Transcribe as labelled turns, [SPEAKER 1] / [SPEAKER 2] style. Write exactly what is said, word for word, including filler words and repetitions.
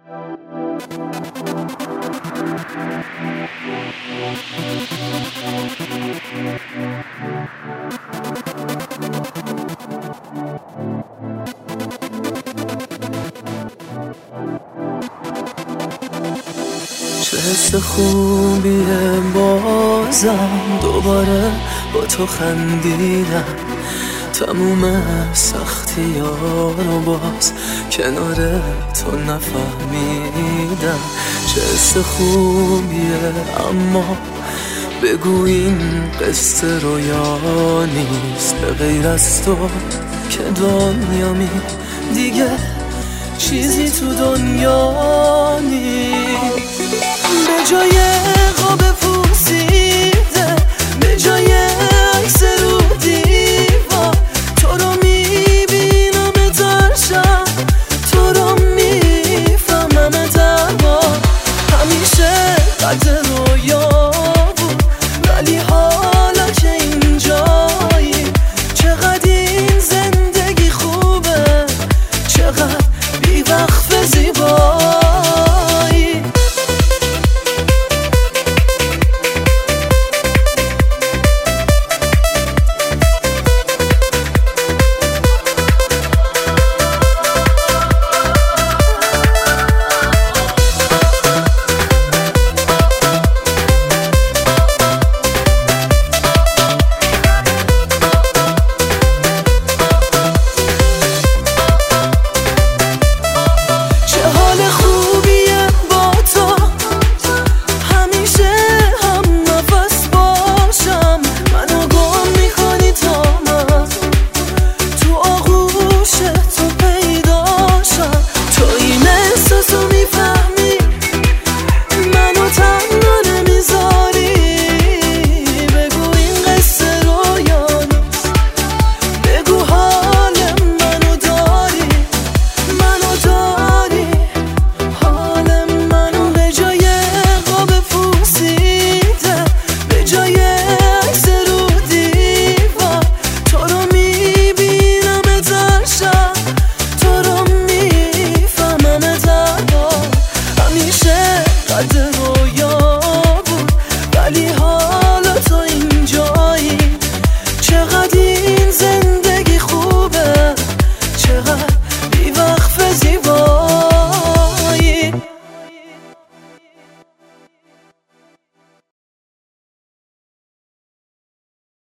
[SPEAKER 1] چه حس خوبیه بازم دوباره با تو خندیدم، تموم سختی ها رو باز کنار تو نفهمیدم. چه حس خوبیه اما بگو این قصه رویا نیست، به غیر از تو که دنیا می دیگه چیزی تو دنیا نیست. به جای قاب پوسیده، به جای عکس رو دیوار، تو رو میبینم ترشم، تو رو میفهمم تنها، همیشه قدر رو